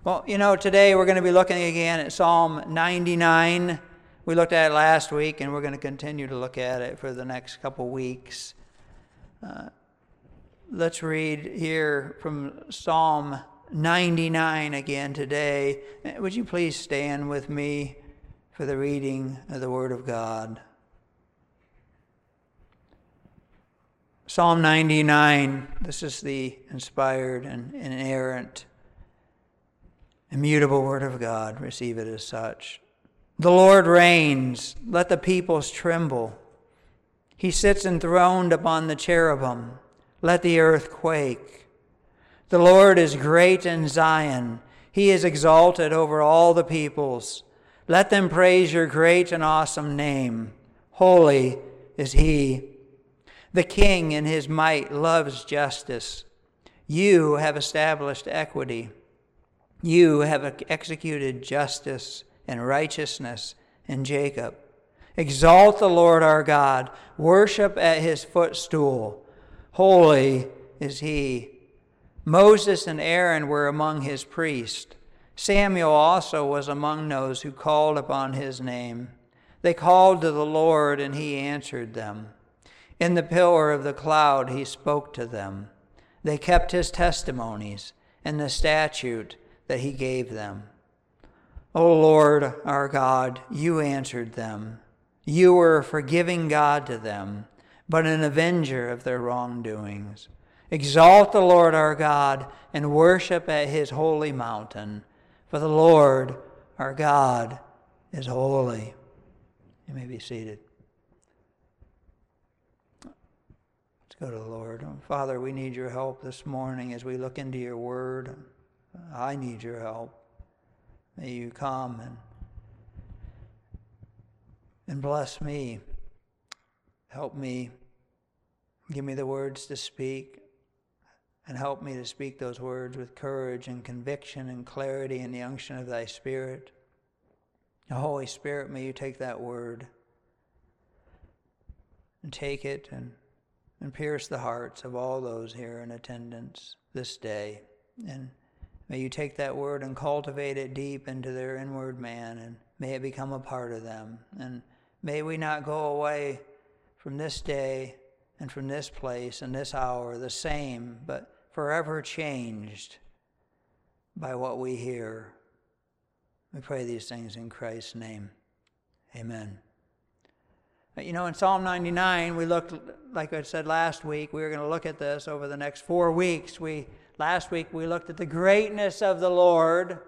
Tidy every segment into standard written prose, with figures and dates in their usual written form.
Well, today we're going to be looking again at Psalm 99. We looked at it last week, and we're going to continue to look at it for the next couple weeks. Let's read here from Psalm 99 again today. Would you please stand with me for the reading of the Word of God? Psalm 99, this is the inspired and inerrant, immutable Word of God. Receive it as such. The Lord reigns, let the peoples tremble. He sits enthroned upon the cherubim, let the earth quake. The Lord is great in Zion, He is exalted over all the peoples. Let them praise your great and awesome name. Holy is He. The King in His might loves justice. You have established equity. You have executed justice and righteousness in Jacob. Exalt the Lord our God. Worship at His footstool. Holy is He. Moses and Aaron were among His priests. Samuel also was among those who called upon His name. They called to the Lord, and He answered them. In the pillar of the cloud He spoke to them. They kept His testimonies and the statute that He gave them. O Lord our God, You answered them. You were a forgiving God to them, but an avenger of their wrongdoings. Exalt the Lord our God and worship at His holy mountain, for the Lord our God is holy. You may be seated. Go to the Lord. Father, we need your help this morning as we look into your word. I need your help. May you come and bless me. Help me. Give me the words to speak, and help me to speak those words with courage and conviction and clarity in the unction of thy Spirit. The Holy Spirit, may you take that word and take it and pierce the hearts of all those here in attendance this day. And may you take that word and cultivate it deep into their inward man, and may it become a part of them. And may we not go away from this day and from this place and this hour the same, but forever changed by what we hear. We pray these things in Christ's name. Amen. In Psalm 99, we looked, like I said last week, we were going to look at this over the next 4 weeks. Last week we looked at the greatness of the Lord,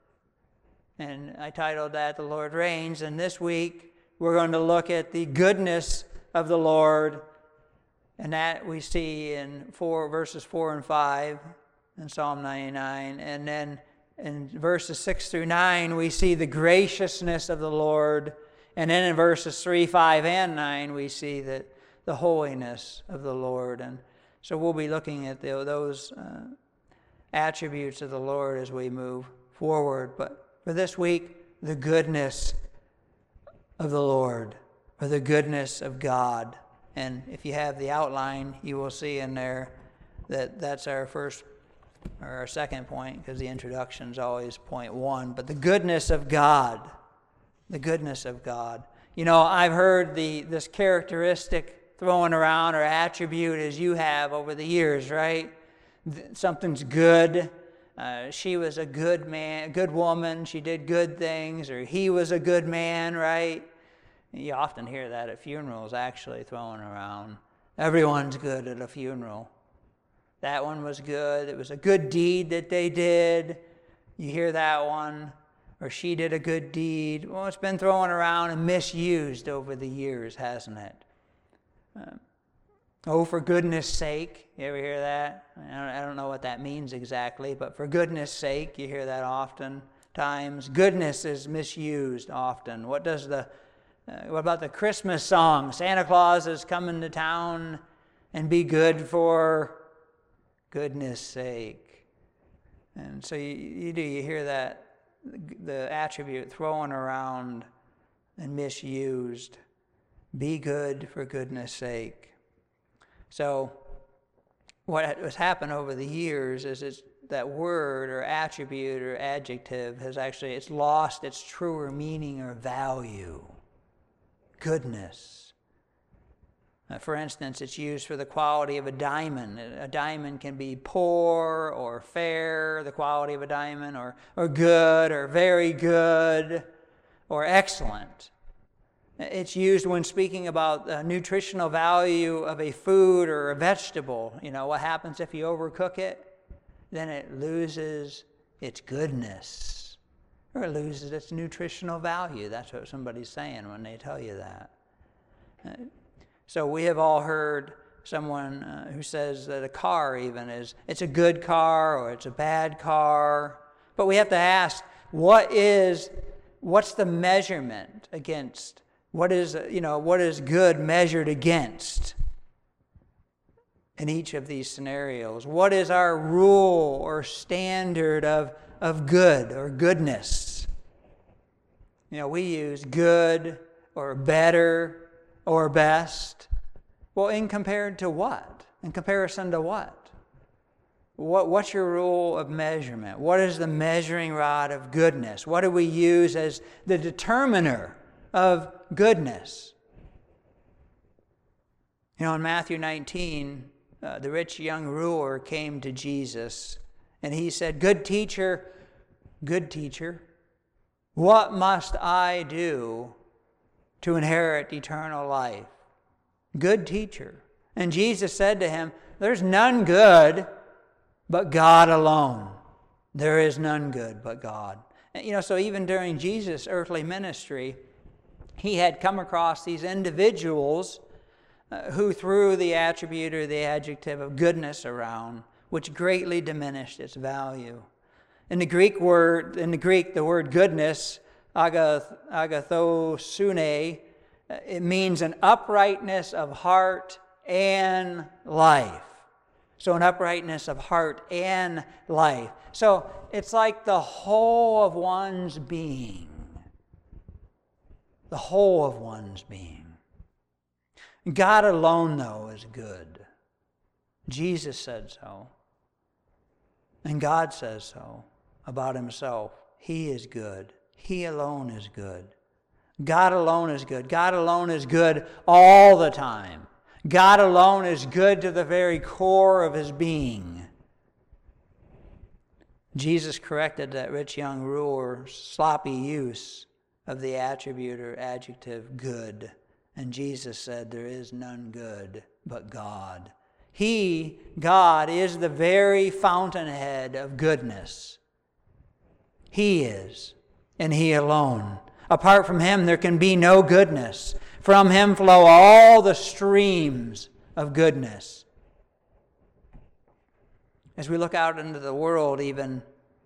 and I titled that, The Lord Reigns. And this week we're going to look at the goodness of the Lord, and that we see in verses 4 and 5 in Psalm 99. And then in verses 6 through 9, we see the graciousness of the Lord. And then in verses 3, 5, and 9, we see that the holiness of the Lord. And so we'll be looking at those attributes of the Lord as we move forward. But for this week, the goodness of the Lord, or the goodness of God. And if you have the outline, you will see in there that that's our first or our second point, because the introduction is always point one. But the goodness of God. The goodness of God. I've heard this characteristic thrown around, or attribute, as you have over the years, right? Something's good. She was a good man, good woman. She did good things. Or he was a good man, right? You often hear that at funerals, actually, thrown around. Everyone's good at a funeral. That one was good. It was a good deed that they did. You hear that one. Or she did a good deed. Well, it's been thrown around and misused over the years, hasn't it? For goodness sake. You ever hear that? I don't know what that means exactly, but for goodness sake, you hear that often times. Goodness is misused often. What about the Christmas song? Santa Claus is coming to town, and be good for goodness sake. And so you hear that, the attribute thrown around and misused. Be good for goodness sake. So what has happened over the years is that word or attribute or adjective it's lost its truer meaning or value. Goodness. For instance, it's used for the quality of a diamond. A diamond can be poor or fair, the quality of a diamond, or good or very good or excellent. It's used when speaking about the nutritional value of a food or a vegetable. What happens if you overcook it? Then it loses its goodness, or it loses its nutritional value. That's what somebody's saying when they tell you that. So we have all heard someone who says that a car even it's a good car or it's a bad car. But we have to ask, what's the measurement against? What is good measured against in each of these scenarios? What is our rule or standard of good or goodness? We use good or better or best. Well, in comparison to what? What's your rule of measurement? What is the measuring rod of goodness? What do we use as the determiner of goodness? In Matthew 19, the rich young ruler came to Jesus, and he said, good teacher, what must I do to inherit eternal life? Good teacher. And Jesus said to him, there's none good but God alone. There is none good but God. So even during Jesus' earthly ministry, he had come across these individuals who threw the attribute or the adjective of goodness around, which greatly diminished its value. In the Greek, the word goodness, agathosune, it means an uprightness of heart and life. So an uprightness of heart and life. So it's like the whole of one's being. The whole of one's being. God alone, though, is good. Jesus said so. And God says so about himself. He is good. He alone is good. God alone is good. God alone is good all the time. God alone is good to the very core of his being. Jesus corrected that rich young ruler's sloppy use of the attribute or adjective good. And Jesus said, there is none good but God. He, God, is the very fountainhead of goodness. He is, and he alone. Apart from him, there can be no goodness. From him flow all the streams of goodness. As we look out into the world even,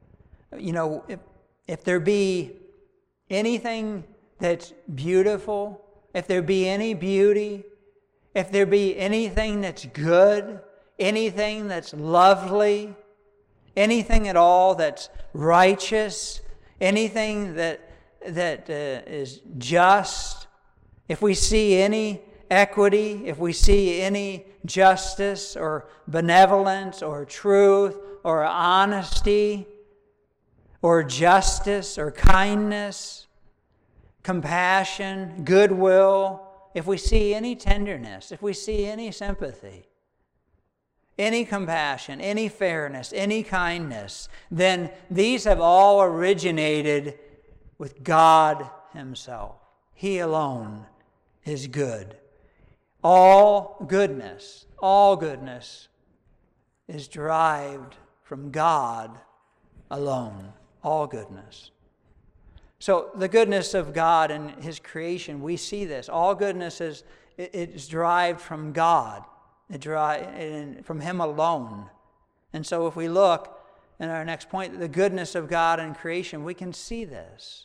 if there be anything that's beautiful, if there be any beauty, if there be anything that's good, anything that's lovely, anything at all that's righteous, anything that is just, if we see any equity, if we see any justice or benevolence or truth or honesty or justice or kindness, compassion, goodwill, if we see any tenderness, if we see any sympathy, any compassion, any fairness, any kindness, then these have all originated with God himself. He alone is good. All goodness is derived from God alone. All goodness. So the goodness of God and his creation, we see this. All goodness is derived from God. It derived from him alone. And so if we look in our next point, the goodness of God and creation, we can see this.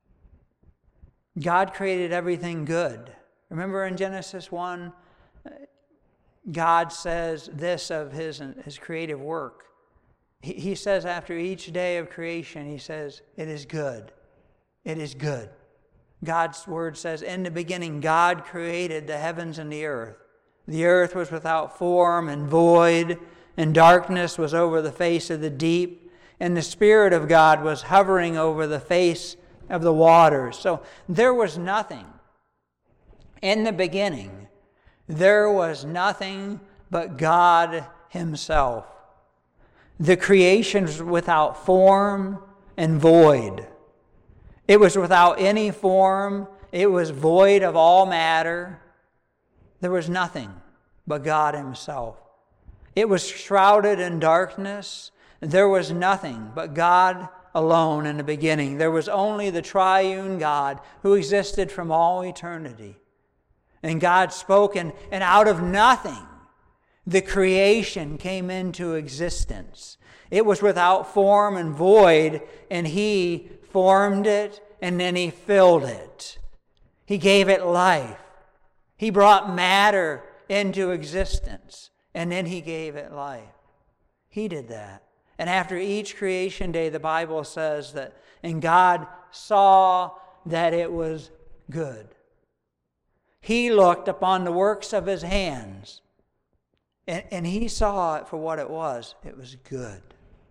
God created everything good. Remember in Genesis 1, God says this of his creative work. He says after each day of creation, he says, it is good. It is good. God's word says, in the beginning, God created the heavens and the earth. The earth was without form and void, and darkness was over the face of the deep, and the Spirit of God was hovering over the face of the waters. So there was nothing. In the beginning, there was nothing but God Himself. The creation was without form and void. It was without any form. It was void of all matter. There was nothing but God Himself. It was shrouded in darkness. There was nothing but God alone in the beginning. There was only the triune God who existed from all eternity. And God spoke, and out of nothing, the creation came into existence. It was without form and void, and He formed it, and then He filled it. He gave it life. He brought matter into existence, and then He gave it life. He did that. And after each creation day, the Bible says that, and God saw that it was good. He looked upon the works of His hands, and He saw it for what it was. It was good.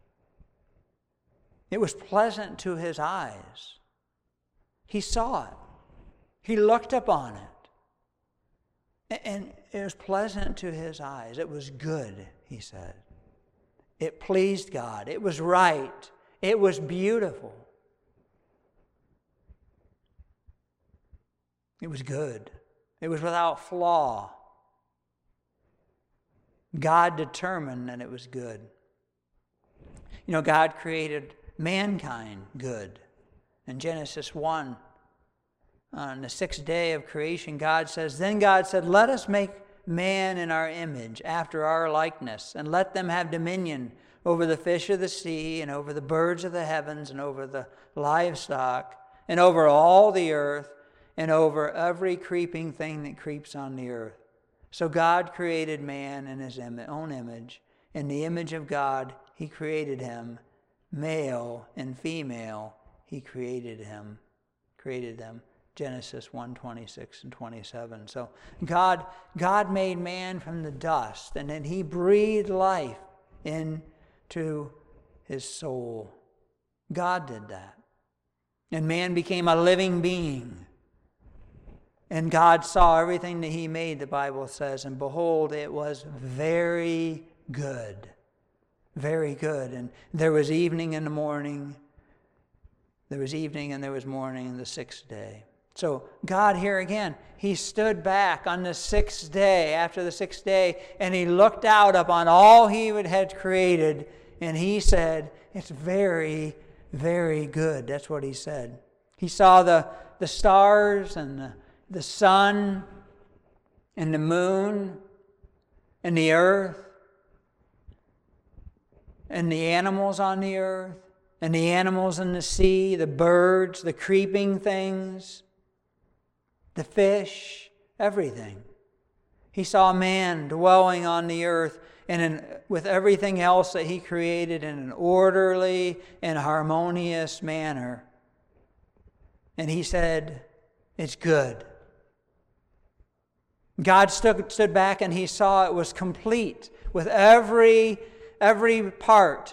It was pleasant to His eyes. He saw it. He looked upon it. And it was pleasant to His eyes. It was good, He said. It pleased God. It was right. It was beautiful. It was good. It was without flaw. God determined that it was good. You know, God created mankind good. In Genesis 1, on the sixth day of creation, God says, "Then God said, let us make man in our image, after our likeness, and let them have dominion over the fish of the sea, and over the birds of the heavens, and over the livestock, and over all the earth, and over every creeping thing that creeps on the earth." So God created man in His own image. In the image of God, He created him. Male and female, He created them. Genesis 1:26 and 27. So God made man from the dust, and then He breathed life into his soul. God did that. And man became a living being. And God saw everything that He made, the Bible says, and behold, it was very good. Very good. And there was evening and the morning. There was evening and there was morning the sixth day. So God here again, He stood back on the sixth day, after the sixth day, and He looked out upon all He had created, and He said, it's very, very good. That's what He said. He saw the stars and the sun and the moon and the earth and the animals on the earth and the animals in the sea, the birds, the creeping things, the fish, everything. He saw man dwelling on the earth and with everything else that He created in an orderly and harmonious manner. And He said, it's good. God stood back and He saw it was complete with every part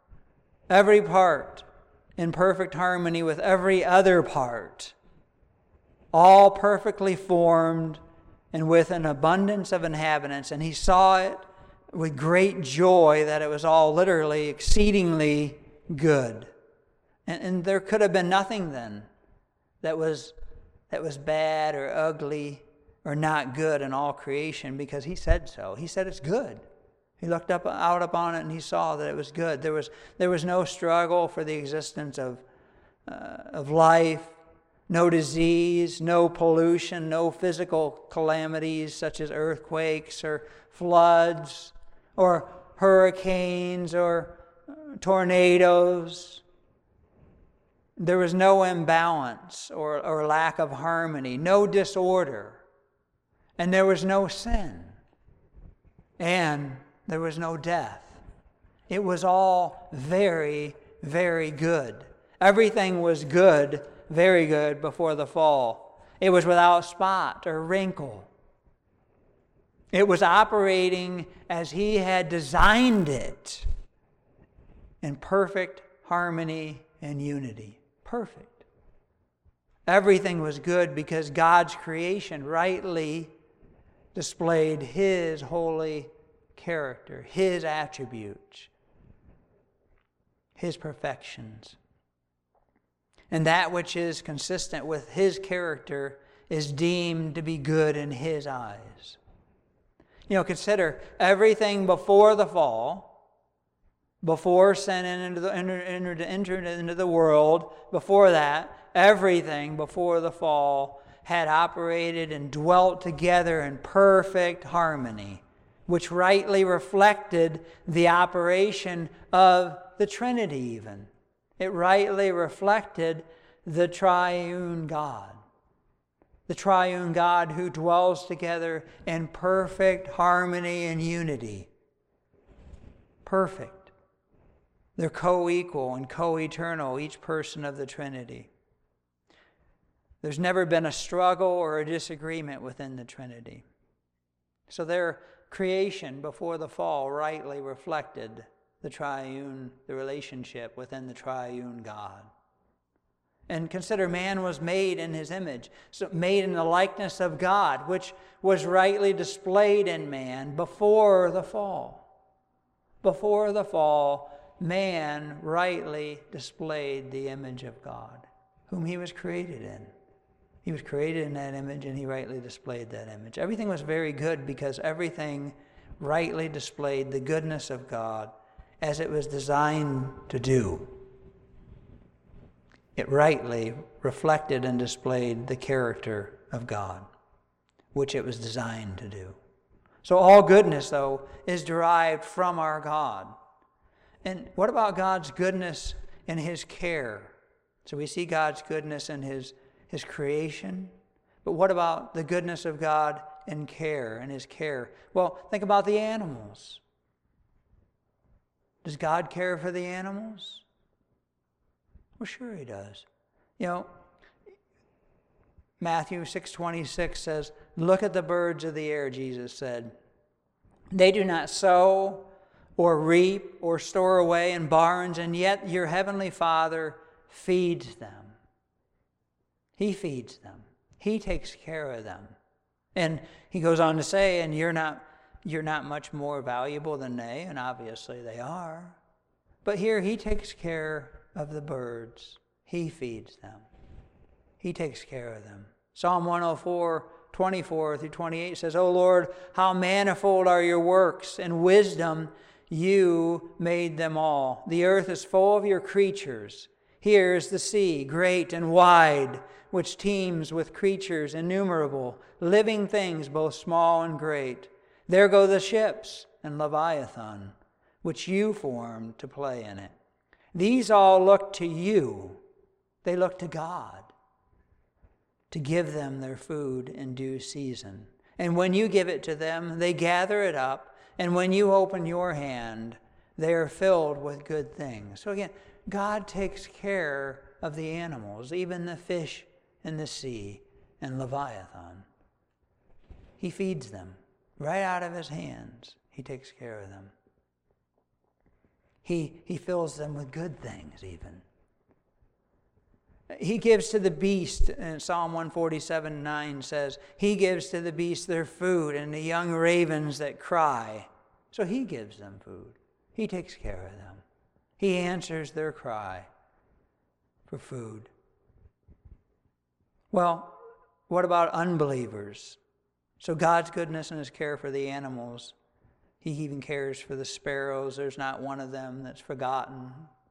in perfect harmony with every other part, all perfectly formed and with an abundance of inhabitants. And He saw it with great joy that it was all literally exceedingly good. And there could have been nothing then that was bad or ugly or not good in all creation, because He said so. He said it's good. He looked out upon it and He saw that it was good. There was no struggle for the existence of life, no disease, no pollution, no physical calamities such as earthquakes or floods or hurricanes or tornadoes. There was no imbalance or lack of harmony, no disorder, and there was no sin, and there was no death. It was all very, very good. Everything was good, very good before the fall. It was without spot or wrinkle. It was operating as He had designed it, in perfect harmony and unity. Perfect. Everything was good because God's creation rightly displayed His holy character, His attributes, His perfections. And that which is consistent with His character is deemed to be good in His eyes. Consider everything before the fall, before sin entered into the world, before that, everything before the fall had operated and dwelt together in perfect harmony, which rightly reflected the operation of the Trinity even. It rightly reflected the triune God. The triune God who dwells together in perfect harmony and unity. Perfect. They're co-equal and co-eternal, each person of the Trinity. There's never been a struggle or a disagreement within the Trinity. So their creation before the fall rightly reflected the relationship within the triune God. And consider, man was made in His image, so made in the likeness of God, which was rightly displayed in man before the fall. Before the fall, man rightly displayed the image of God, whom he was created in. He was created in that image, and he rightly displayed that image. Everything was very good because everything rightly displayed the goodness of God as it was designed to do. It rightly reflected and displayed the character of God, which it was designed to do. So all goodness, though, is derived from our God. And what about God's goodness and His care? So we see God's goodness in His creation. But what about the goodness of God in care and His care? Well, think about the animals. Does God care for the animals? Well, sure He does. Matthew 6:26 says, "Look at the birds of the air," Jesus said. "They do not sow or reap or store away in barns, and yet your heavenly Father feeds them." He feeds them. He takes care of them. And He goes on to say, and you're not much more valuable than they, and obviously they are. But here He takes care of the birds. He feeds them. He takes care of them. Psalm 104:24-28 says, "O Lord, how manifold are your works, and wisdom you made them all. The earth is full of your creatures. Here is the sea, great and wide, which teems with creatures innumerable, living things both small and great. There go the ships and Leviathan, which you formed to play in it. These all look to you." They look to God to give them their food in due season. And when you give it to them, they gather it up. And when you open your hand, they are filled with good things. So again, God takes care of the animals, even the fish in the sea and Leviathan. He feeds them right out of His hands. He takes care of them. He fills them with good things even. He gives to the beast, and Psalm 147:9 says, He gives to the beast their food and the young ravens that cry. So He gives them food. He takes care of them. He answers their cry for food. Well, what about unbelievers? So God's goodness and His care for the animals. He even cares for the sparrows. There's not one of them that's forgotten.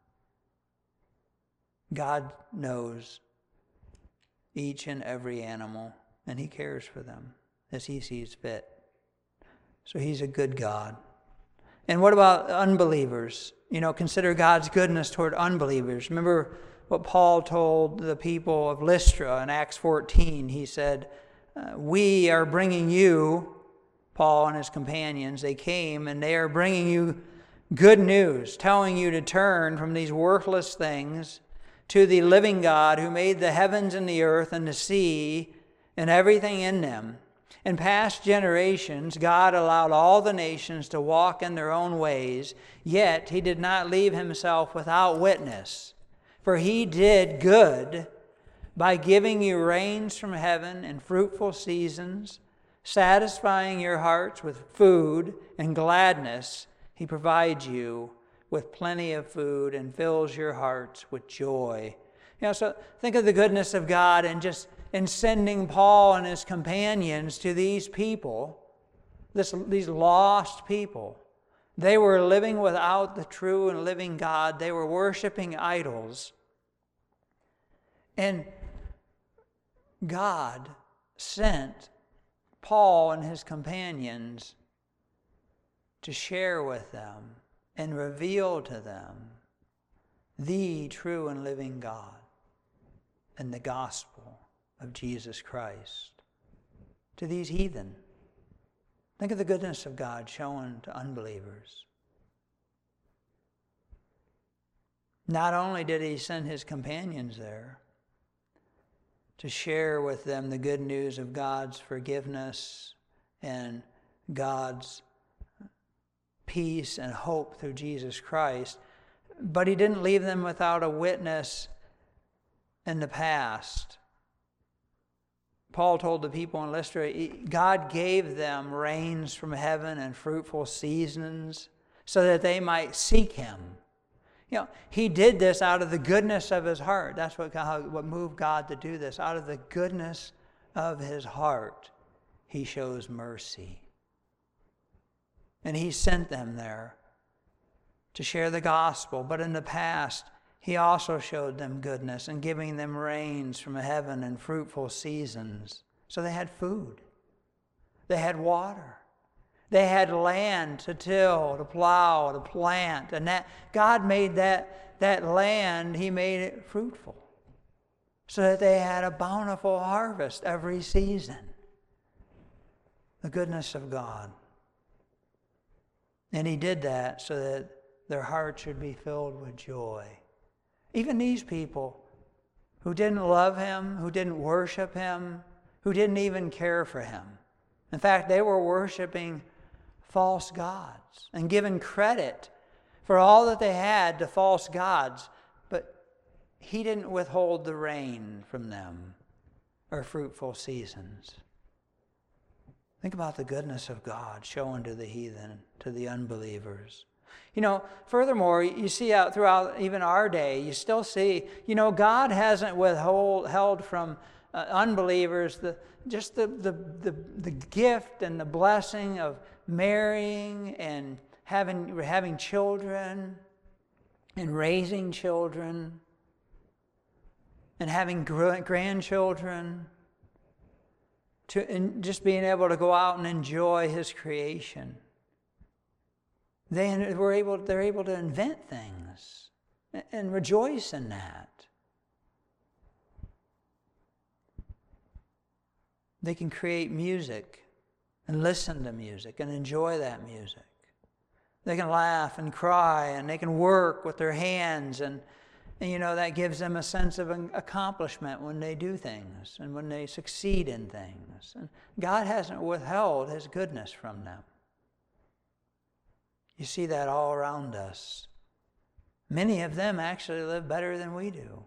God knows each and every animal, and He cares for them as He sees fit. So He's a good God. And what about unbelievers? Consider God's goodness toward unbelievers. Remember what Paul told the people of Lystra in Acts 14. He said, we are bringing you, Paul and his companions, they came and they are bringing you good news, telling you to turn from these worthless things to the living God who made the heavens and the earth and the sea and everything in them. In past generations, God allowed all the nations to walk in their own ways, yet He did not leave Himself without witness. For He did good by giving you rains from heaven and fruitful seasons, satisfying your hearts with food and gladness. He provides you with plenty of food and fills your hearts with joy. So think of the goodness of God and just in sending Paul and his companions to these people, these lost people. They were living without the true and living God. They were worshiping idols. And God sent Paul and his companions to share with them and reveal to them the true and living God and the gospel of Jesus Christ to these heathen. Think of the goodness of God shown to unbelievers. Not only did He send His companions there to share with them the good news of God's forgiveness and God's peace and hope through Jesus Christ, but He didn't leave them without a witness in the past. Paul told the people in Lystra, God gave them rains from heaven and fruitful seasons so that they might seek Him. He did this out of the goodness of His heart. That's what moved God to do this. Out of the goodness of His heart, He shows mercy. And He sent them there to share the gospel. But in the past, He also showed them goodness in giving them rains from heaven and fruitful seasons. So they had food. They had water. They had land to till, to plow, to plant. And that God made that land, He made it fruitful so that they had a bountiful harvest every season. The goodness of God. And He did that so that their hearts should be filled with joy. Even these people who didn't love Him, who didn't worship Him, who didn't even care for Him. In fact, they were worshiping false gods and giving credit for all that they had to false gods. But He didn't withhold the rain from them or fruitful seasons. Think about the goodness of God shown to the heathen, to the unbelievers. Furthermore, you see out throughout even our day, you still see, God hasn't withheld from unbelievers the gift and the blessing of marrying and having children and raising children and having grandchildren, and just being able to go out and enjoy His creation. They're able to invent things and rejoice in that. They can create music and listen to music and enjoy that music. They can laugh and cry and they can work with their hands and that gives them a sense of accomplishment when they do things and when they succeed in things. And God hasn't withheld His goodness from them. You see that all around us. Many of them actually live better than we do.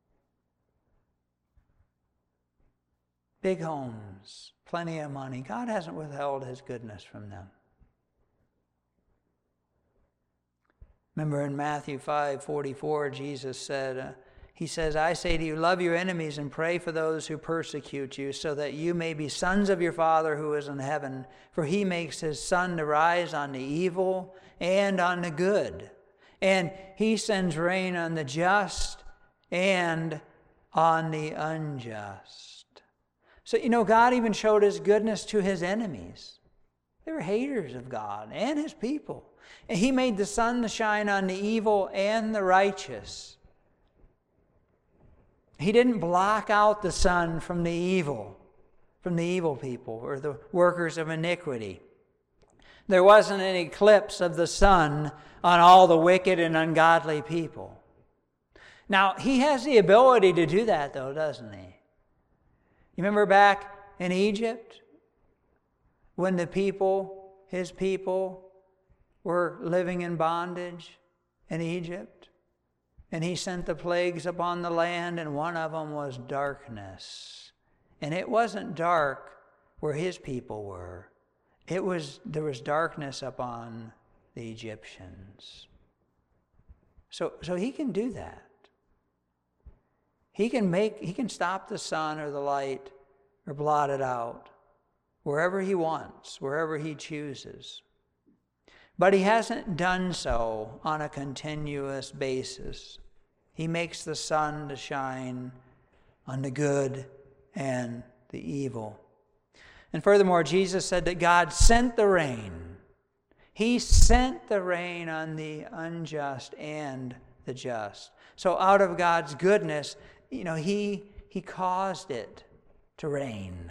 Big homes, plenty of money. God hasn't withheld His goodness from them. Remember in Matthew 5:44, Jesus said, He says, I say to you, love your enemies and pray for those who persecute you, so that you may be sons of your Father who is in heaven. For He makes His sun to rise on the evil and on the good. And He sends rain on the just and on the unjust. So, God even showed His goodness to His enemies. They were haters of God and His people. And He made the sun to shine on the evil and the righteous. He didn't block out the sun from the evil people or the workers of iniquity. There wasn't an eclipse of the sun on all the wicked and ungodly people. Now, He has the ability to do that, though, doesn't He? You remember back in Egypt when the people, his people, were living in bondage in Egypt. And he sent the plagues upon the land, and one of them was darkness. And it wasn't dark where his people were. There was darkness upon the Egyptians. So he can do that. He can stop the sun or the light or blot it out wherever he wants, wherever he chooses. But he hasn't done so on a continuous basis. He makes the sun to shine on the good and the evil. And furthermore, Jesus said that God sent the rain. He sent the rain on the unjust and the just. So out of God's goodness, he caused it to rain.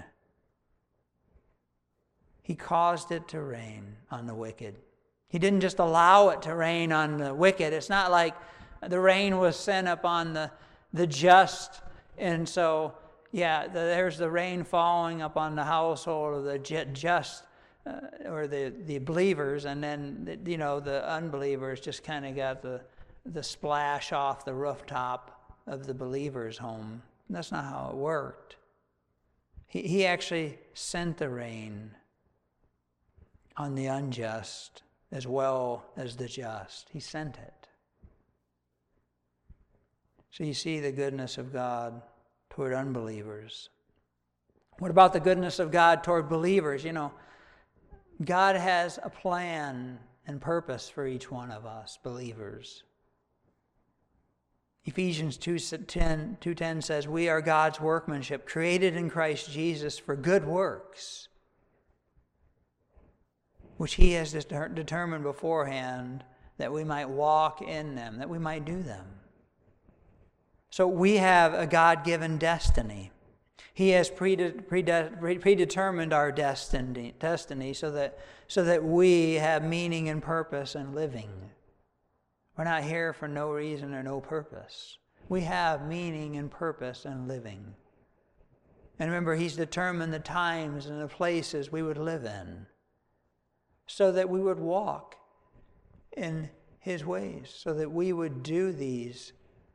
He caused it to rain on the wicked. He didn't just allow it to rain on the wicked. It's not like the rain was sent upon the just, and so, there's the rain falling upon the household of the just, or the believers, and then, the unbelievers just kind of got the splash off the rooftop of the believer's home. That's not how it worked. He actually sent the rain on the unjust as well as the just. He sent it. So you see the goodness of God toward unbelievers. What about the goodness of God toward believers? God has a plan and purpose for each one of us, believers. Ephesians 2:10 says, "We are God's workmanship, created in Christ Jesus for good works, which he has determined beforehand that we might walk in them, that we might do them." So we have a God-given destiny. He has predetermined our destiny so that we have meaning and purpose in living. We're not here for no reason or no purpose. We have meaning and purpose in living. And remember, he's determined the times and the places we would live in, so that we would walk in his ways, so that we would do these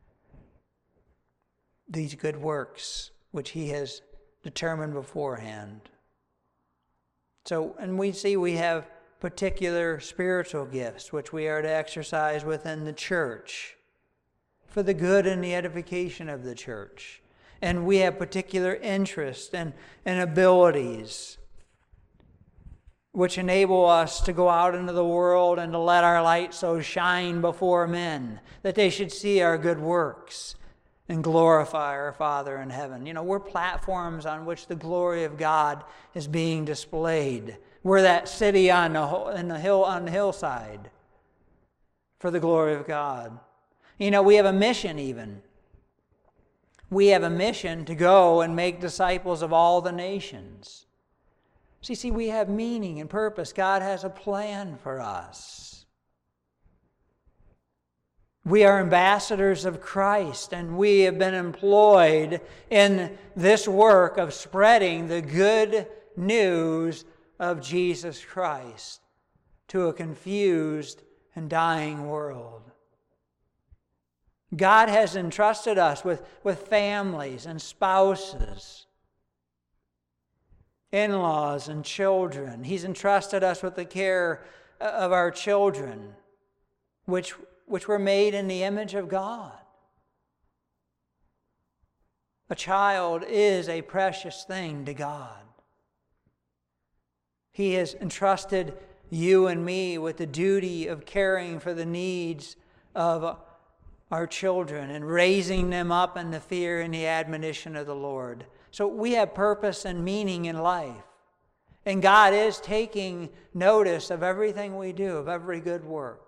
good works which he has determined beforehand. So, and we have particular spiritual gifts which we are to exercise within the church for the good and the edification of the church. And we have particular interests and abilities which enable us to go out into the world and to let our light so shine before men that they should see our good works and glorify our Father in heaven. We're platforms on which the glory of God is being displayed. We're that city on the hillside for the glory of God. We have a mission even. We have a mission to go and make disciples of all the nations. So you see, we have meaning and purpose. God has a plan for us. We are ambassadors of Christ, and we have been employed in this work of spreading the good news of Jesus Christ to a confused and dying world. God has entrusted us with families and spouses, in-laws and children. He's entrusted us with the care of our children, which were made in the image of God. A child is a precious thing to God. He has entrusted you and me with the duty of caring for the needs of our children and raising them up in the fear and the admonition of the Lord. So we have purpose and meaning in life. And God is taking notice of everything we do, of every good work.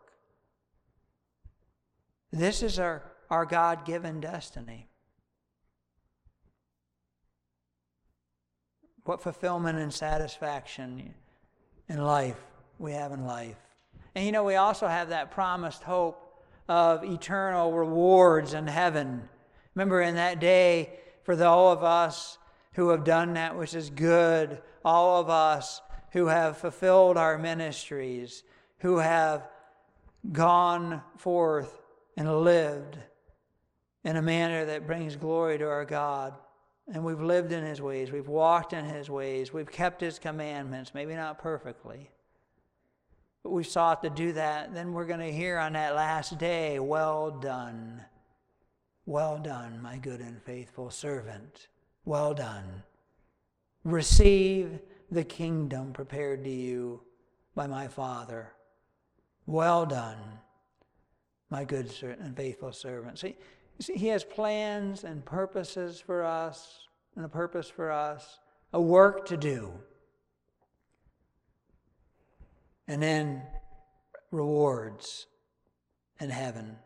This is our God-given destiny. What fulfillment and satisfaction in life we have in life. And we also have that promised hope of eternal rewards in heaven. Remember, in that day, for all of us who have done that which is good, all of us who have fulfilled our ministries, who have gone forth and lived in a manner that brings glory to our God. And we've lived in His ways. We've walked in His ways. We've kept His commandments, maybe not perfectly, but we've sought to do that. Then we're going to hear on that last day, well done. Well done, my good and faithful servant. Well done. Receive the kingdom prepared to you by my Father. Well done, my good and faithful servant. See, He has plans and purposes for us, and a purpose for us, a work to do. And then rewards in heaven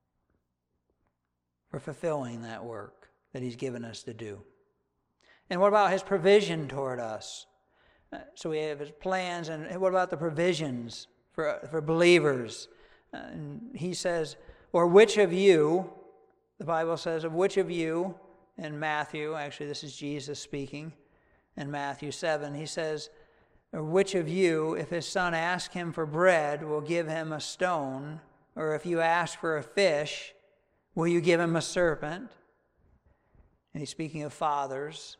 for fulfilling that work that He's given us to do. And what about His provision toward us? So we have His plans, and what about the provisions for believers? And He says, or which of you, the Bible says, of which of you, in Matthew, actually this is Jesus speaking, in Matthew 7, He says, or which of you, if his son asks him for bread, will give him a stone? Or if you ask for a fish, will you give him a serpent? And He's speaking of fathers.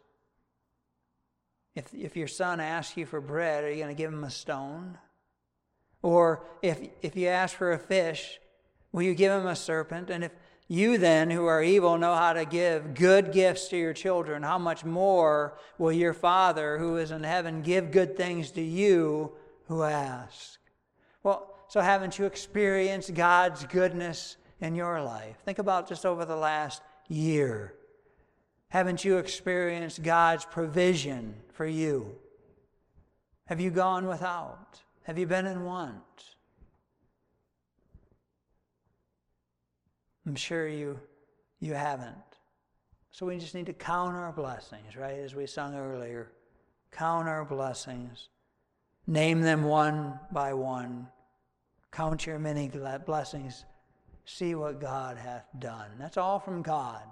If your son asks you for bread, are you going to give him a stone? Or if you ask for a fish, will you give him a serpent? And if you then, who are evil, know how to give good gifts to your children, how much more will your Father who is in heaven give good things to you who ask? Well, so haven't you experienced God's goodness in your life? Think about just over the last year. Haven't you experienced God's provision for you? Have you gone without? Have you been in want? I'm sure you haven't. So we just need to count our blessings, right? As we sung earlier. Count our blessings. Name them one by one. Count your many blessings. See what God hath done. That's all from God.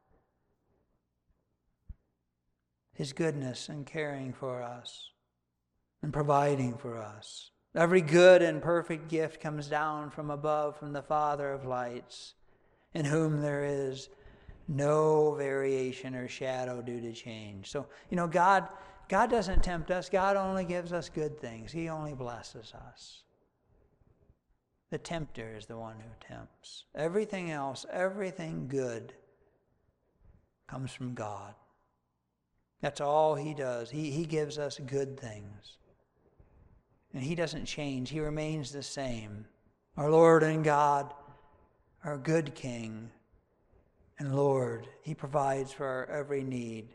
His goodness in caring for us and providing for us. Every good and perfect gift comes down from above, from the Father of lights, in whom there is no variation or shadow due to change. So, God doesn't tempt us. God only gives us good things. He only blesses us. The tempter is the one who tempts. Everything else, everything good, comes from God. That's all He does. He gives us good things. And He doesn't change. He remains the same. Our Lord and God, our good King and Lord. He provides for our every need.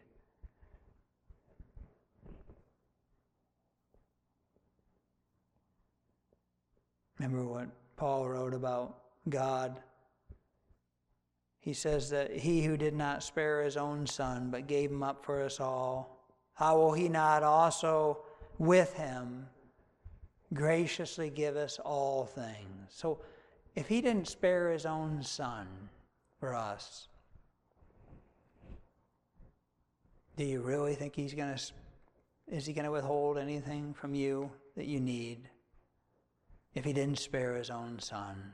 Remember what Paul wrote about God? He says that He who did not spare His own Son, but gave Him up for us all, how will He not also with Him graciously give us all things? So if He didn't spare His own Son for us, do you really think is He going to withhold anything from you that you need if He didn't spare His own Son?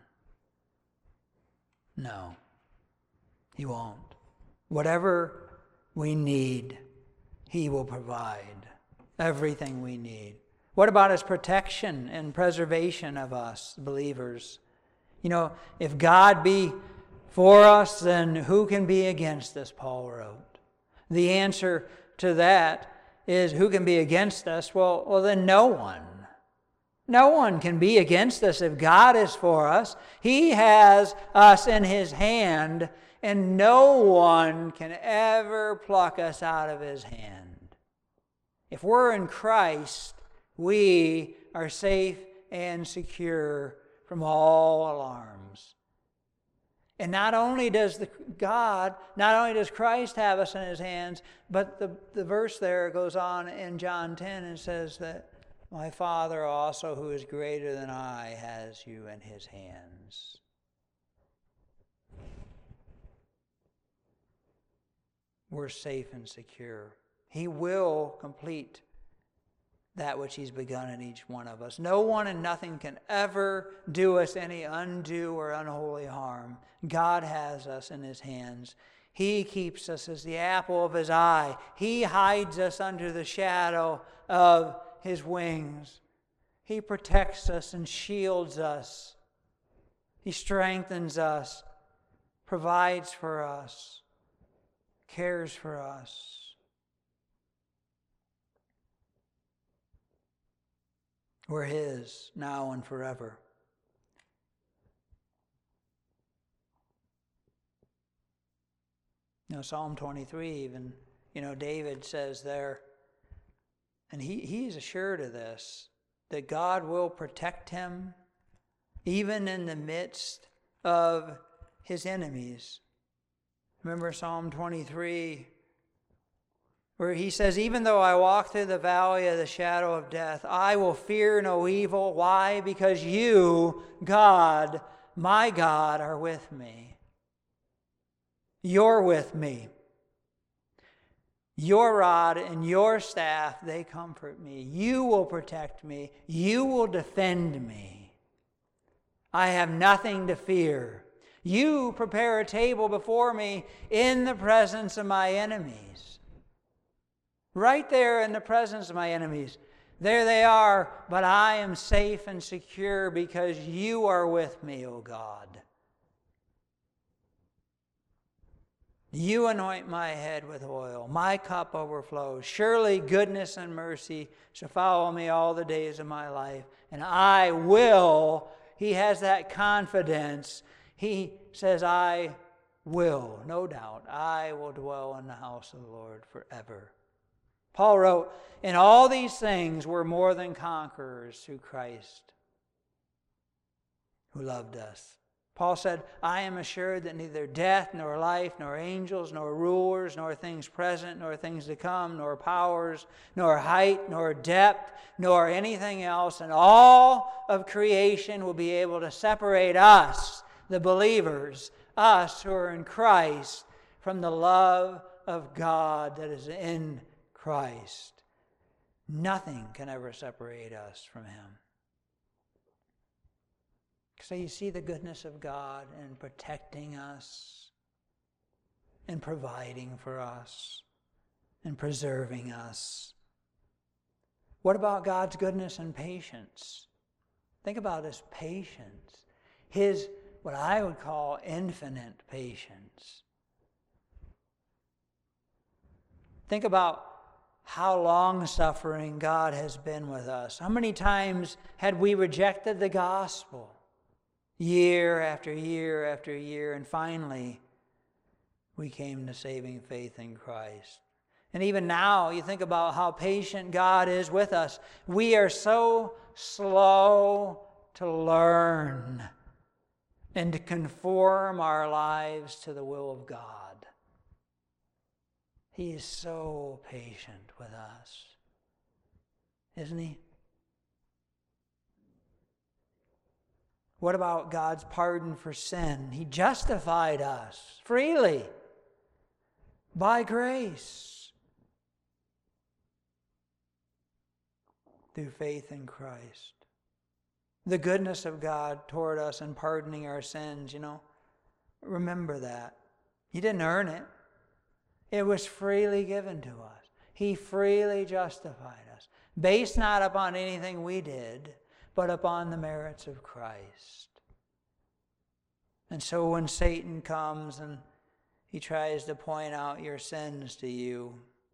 No. He won't. Whatever we need, He will provide. Everything we need. What about His protection and preservation of us, believers? If God be for us, then who can be against us, Paul wrote. The answer to that is, who can be against us? Well, then no one. No one can be against us if God is for us. He has us in His hand, and no one can ever pluck us out of His hand. If we're in Christ, we are safe and secure from all alarms. And not only does Christ have us in His hands, but the verse there goes on in John 10 and says that my Father also, who is greater than I, has you in His hands. We're safe and secure. He will complete that which He's begun in each one of us. No one and nothing can ever do us any undue or unholy harm. God has us in His hands. He keeps us as the apple of His eye. He hides us under the shadow of His wings. He protects us and shields us. He strengthens us, provides for us, cares for us. We're His now and forever. Psalm 23 even, David says there, and he's assured of this, that God will protect him even in the midst of his enemies. Remember Psalm 23, where he says, even though I walk through the valley of the shadow of death, I will fear no evil. Why? Because you, God, my God, are with me. You're with me. Your rod and your staff, they comfort me. You will protect me. You will defend me. I have nothing to fear. You prepare a table before me in the presence of my enemies. Right there in the presence of my enemies. There they are, but I am safe and secure because you are with me, O God. You anoint my head with oil. My cup overflows. Surely goodness and mercy shall follow me all the days of my life. And I will. He has that confidence. He says, I will. No doubt. I will dwell in the house of the Lord forever. Paul wrote, in all these things we're more than conquerors through Christ who loved us. Paul said, I am assured that neither death, nor life, nor angels, nor rulers, nor things present, nor things to come, nor powers, nor height, nor depth, nor anything else in all of creation will be able to separate us, the believers, us who are in Christ, from the love of God that is in Christ. Nothing can ever separate us from Him. So you see the goodness of God in protecting us, and providing for us, and preserving us. What about God's goodness and patience? Think about His patience. His, what I would call, infinite patience. Think about how long-suffering God has been with us. How many times had we rejected the gospel? Year after year after year, and finally we came to saving faith in Christ. And even now, you think about how patient God is with us. We are so slow to learn and to conform our lives to the will of God. He is so patient with us, isn't He? What about God's pardon for sin? He justified us freely by grace through faith in Christ. The goodness of God toward us in pardoning our sins, remember that. He didn't earn it. It was freely given to us. He freely justified us, based not upon anything we did, but upon the merits of Christ. And so when Satan comes and he tries to point out your sins to you,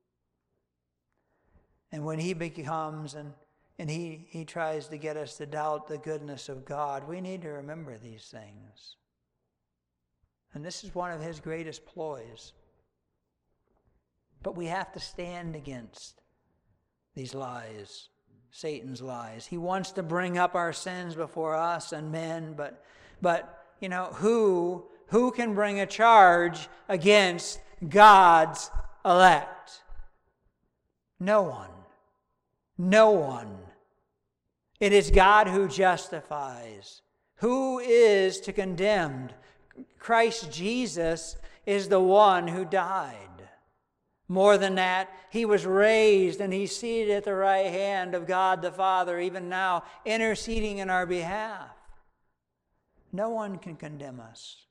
and when he becomes and he tries to get us to doubt the goodness of God, we need to remember these things. And this is one of his greatest ploys. But we have to stand against these lies. Satan's lies. He wants to bring up our sins before us and men, but who can bring a charge against God's elect? No one. No one. It is God who justifies. Who is to condemn? Christ Jesus is the one who died. More than that, he was raised and he's seated at the right hand of God the Father, even now, interceding in our behalf. No one can condemn us.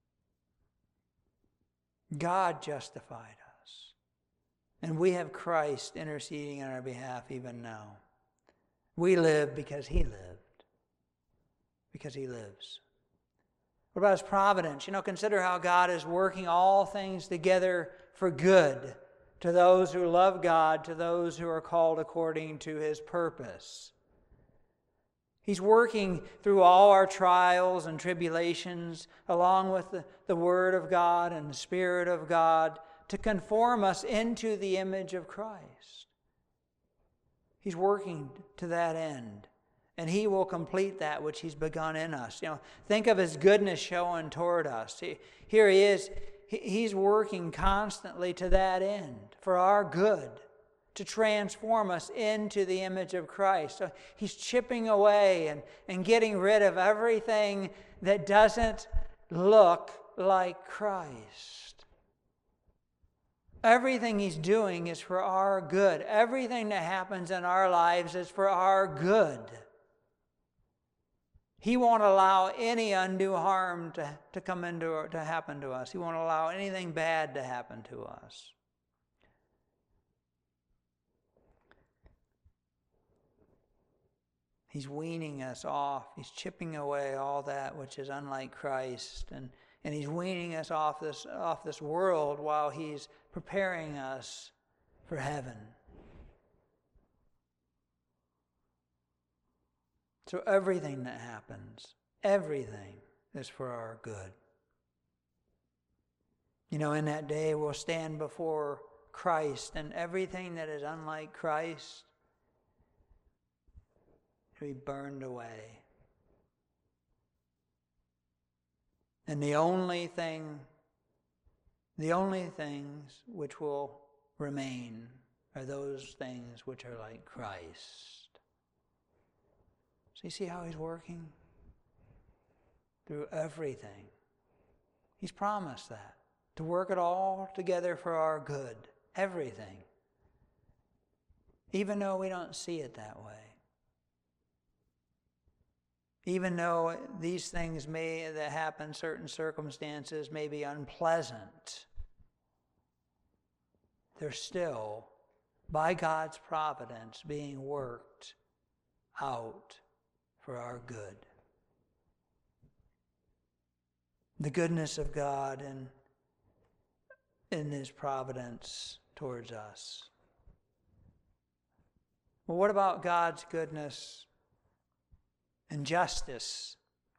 God justified us. And we have Christ interceding on our behalf even now. We live because he lived. Because he lives. What about his providence? Consider how God is working all things together for good to those who love God, to those who are called according to his purpose. He's working through all our trials and tribulations, along with the Word of God and the Spirit of God, to conform us into the image of Christ. He's working to that end, and he will complete that which he's begun in us. Think of his goodness shown toward us. Here he is. He's working constantly to that end, for our good, to transform us into the image of Christ. So he's chipping away and getting rid of everything that doesn't look like Christ. Everything he's doing is for our good. Everything that happens in our lives is for our good. He won't allow any undue harm to happen to us. He won't allow anything bad to happen to us. He's weaning us off. He's chipping away all that which is unlike Christ. And he's weaning us off this world while he's preparing us for heaven. So everything that happens, everything is for our good. In that day we'll stand before Christ, and everything that is unlike Christ will be burned away. And the only things which will remain are those things which are like Christ. So you see how he's working? Through everything. He's promised that. To work it all together for our good. Everything. Even though we don't see it that way. Even though these things that happen, certain circumstances may be unpleasant, they're still, by God's providence, being worked out for our good. The goodness of God in his providence towards us. Well, what about God's goodness and justice?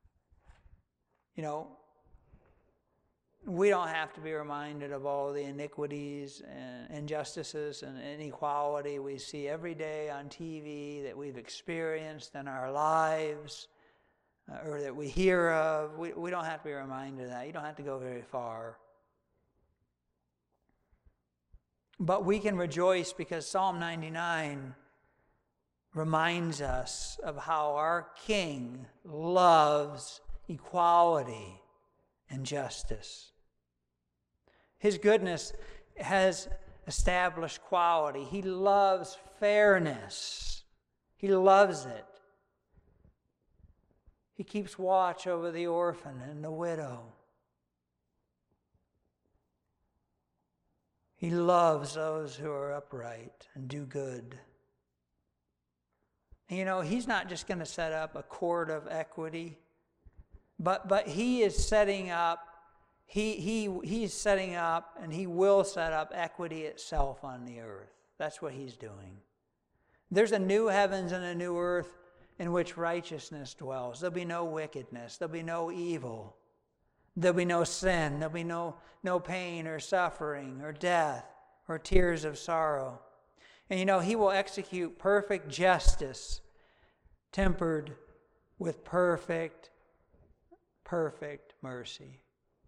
We don't have to be reminded of all the iniquities and injustices and inequality we see every day on TV, that we've experienced in our lives, or that we hear of. We don't have to be reminded of that. You don't have to go very far. But we can rejoice because Psalm 99 reminds us of how our King loves equality and justice. His goodness has established quality. He loves fairness. He loves it. He keeps watch over the orphan and the widow. He loves those who are upright and do good. And he's not just going to set up a court of equity, but he is setting up, he's setting up, and he will set up equity itself on the earth. That's what he's doing. There's a new heavens and a new earth in which righteousness dwells. There'll be no wickedness. There'll be no evil. There'll be no sin. There'll be no pain or suffering or death or tears of sorrow. And he will execute perfect justice tempered with perfect mercy.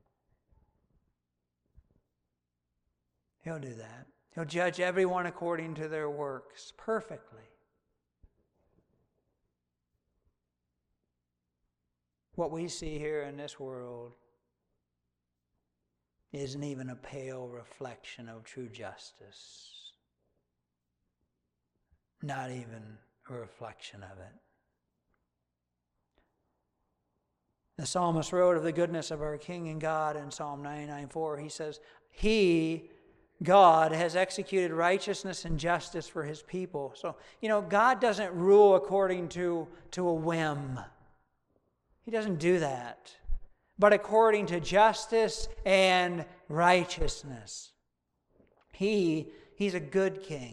He'll do that. He'll judge everyone according to their works perfectly. What we see here in this world isn't even a pale reflection of true justice. Not even a reflection of it. The psalmist wrote of the goodness of our King and God in Psalm 99:4. He says, He, God, has executed righteousness and justice for His people. So, God doesn't rule according to a whim. He doesn't do that. But according to justice and righteousness. He's a good king.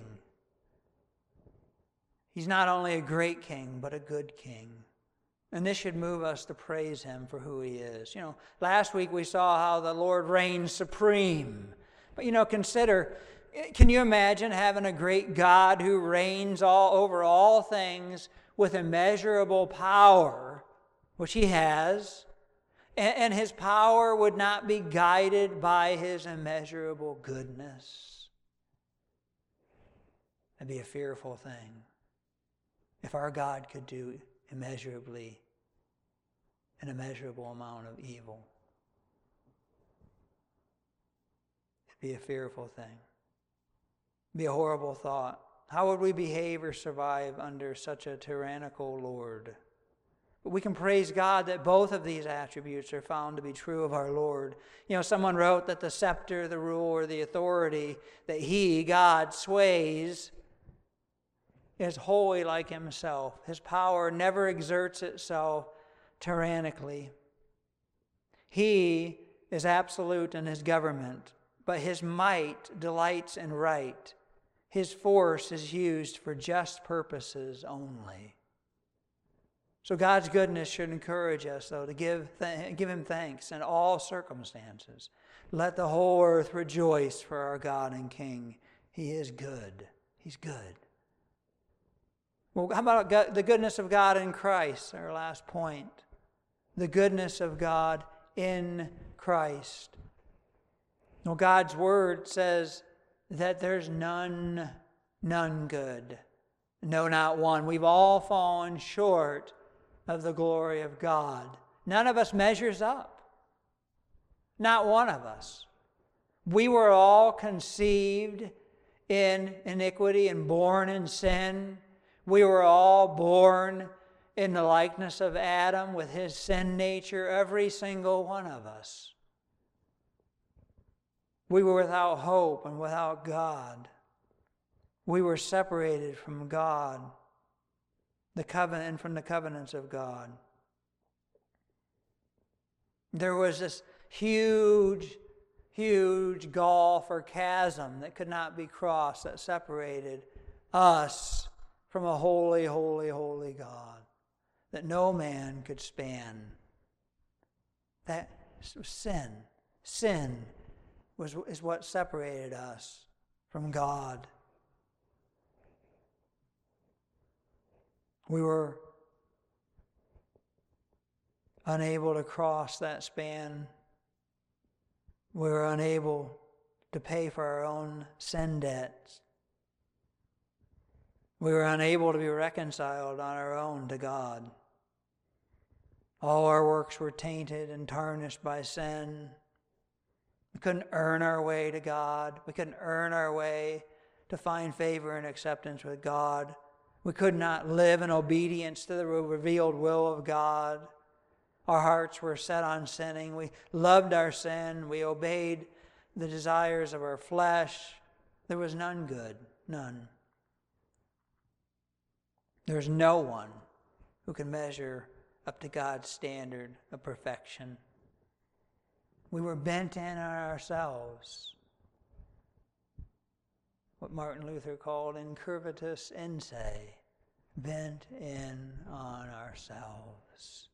He's not only a great king, but a good king. And this should move us to praise Him for who He is. Last week we saw how the Lord reigns supreme. But can you imagine having a great God who reigns over all things with immeasurable power, which He has, and His power would not be guided by His immeasurable goodness? That'd be a fearful thing. If our God could do immeasurably an immeasurable amount of evil. It'd be a fearful thing. It'd be a horrible thought. How would we behave or survive under such a tyrannical Lord? But we can praise God that both of these attributes are found to be true of our Lord. Someone wrote that the scepter, the rule, or the authority that He, God, sways is wholly like Himself. His power never exerts itself tyrannically. He is absolute in His government, but His might delights in right. His force is used for just purposes only. So God's goodness should encourage us, though, to give Him thanks in all circumstances. Let the whole earth rejoice for our God and King. He is good. He's good. Well, how about the goodness of God in Christ, our last point? The goodness of God in Christ. Well, God's Word says that there's none good. No, not one. We've all fallen short of the glory of God. None of us measures up. Not one of us. We were all conceived in iniquity and born in sin. We were all born in the likeness of Adam with his sin nature, every single one of us. We were without hope and without God. We were separated from God, the covenant, and from the covenants of God. There was this huge gulf or chasm that could not be crossed that separated us from a holy, holy, holy God that no man could span. That sin is what separated us from God. We were unable to cross that span. We were unable to pay for our own sin debts. We were unable to be reconciled on our own to God. All our works were tainted and tarnished by sin. We couldn't earn our way to God. We couldn't earn our way to find favor and acceptance with God. We could not live in obedience to the revealed will of God. Our hearts were set on sinning. We loved our sin. We obeyed the desires of our flesh. There was none good, none. There's no one who can measure up to God's standard of perfection. We were bent in on ourselves. What Martin Luther called incurvatus inse, bent in on ourselves.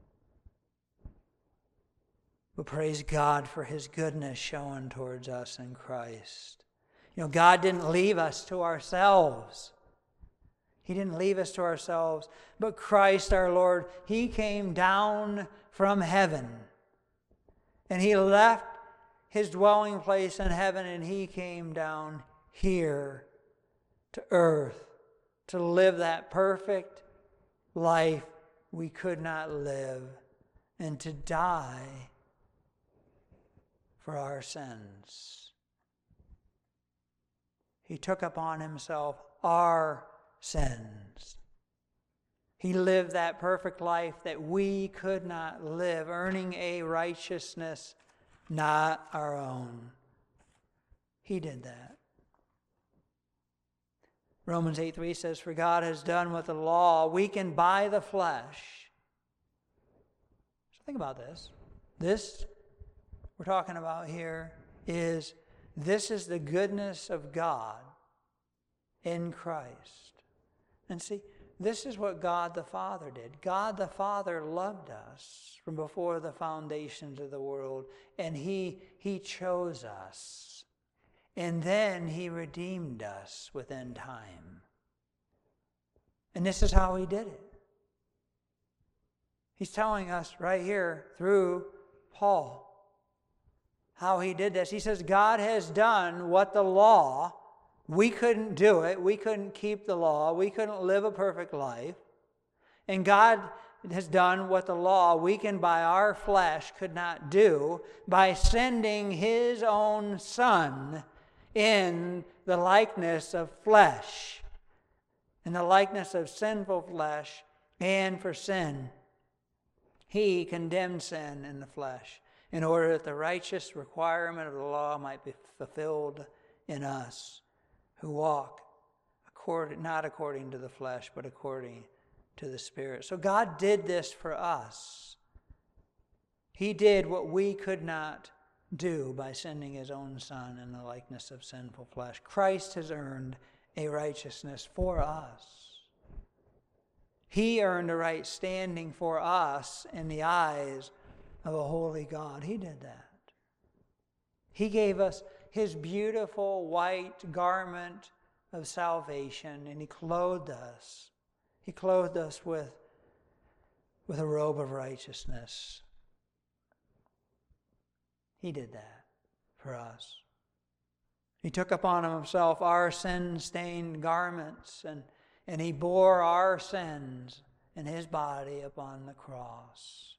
But praise God for His goodness shown towards us in Christ. God didn't leave us to ourselves. He didn't leave us to ourselves, but Christ our Lord, He came down from heaven. And He left His dwelling place in heaven and He came down here to earth to live that perfect life we could not live and to die for our sins. He took upon himself our sins. He lived that perfect life that we could not live, earning a righteousness not our own. He did that. Romans 8:3 says, "For God has done what the law, weakened by the flesh." So think about this. This we're talking about here is the goodness of God in Christ. And see, this is what God the Father did. God the Father loved us from before the foundations of the world, and He chose us. And then He redeemed us within time. And this is how He did it. He's telling us right here through Paul how He did this. He says, God has done what the law, we couldn't do it. We couldn't keep the law. We couldn't live a perfect life. And God has done what the law, weakened by our flesh, could not do by sending His own Son in the likeness of flesh, in the likeness of sinful flesh, and for sin. He condemned sin in the flesh in order that the righteous requirement of the law might be fulfilled in us who walk not according to the flesh, but according to the Spirit. So God did this for us. He did what we could not do by sending His own Son in the likeness of sinful flesh. Christ has earned a righteousness for us. He earned a right standing for us in the eyes of a holy God. He did that. He gave us His beautiful white garment of salvation, and He clothed us. He clothed us with a robe of righteousness. He did that for us. He took upon Himself our sin-stained garments, and He bore our sins in His body upon the cross.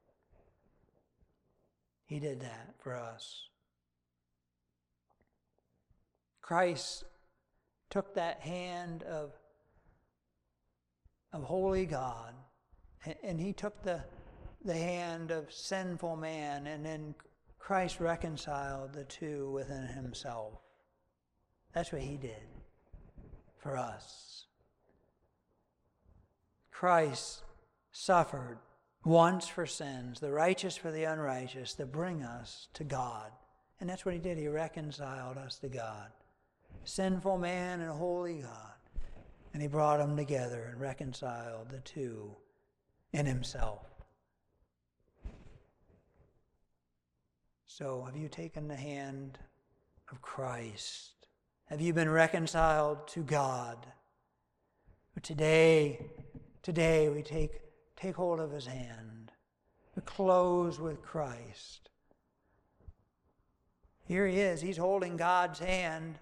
He did that for us. Christ took that hand of holy God, and He took the hand of sinful man, and then Christ reconciled the two within Himself. That's what He did for us. Christ suffered once for sins, the righteous for the unrighteous, to bring us to God. And that's what He did. He reconciled us to God. Sinful man and holy God. And He brought them together and reconciled the two in Himself. So, have you taken the hand of Christ? Have you been reconciled to God? But today we take hold of His hand. We close with Christ. Here He is. He's holding God's hand,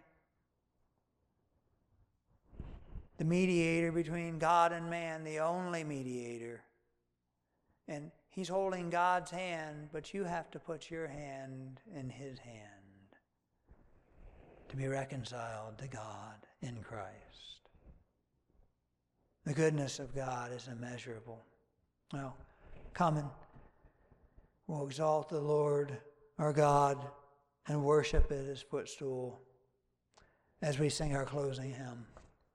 the mediator between God and man, the only mediator. And He's holding God's hand, but you have to put your hand in His hand to be reconciled to God in Christ. The goodness of God is immeasurable. Well, come and we'll exalt the Lord our God and worship at His footstool as we sing our closing hymn.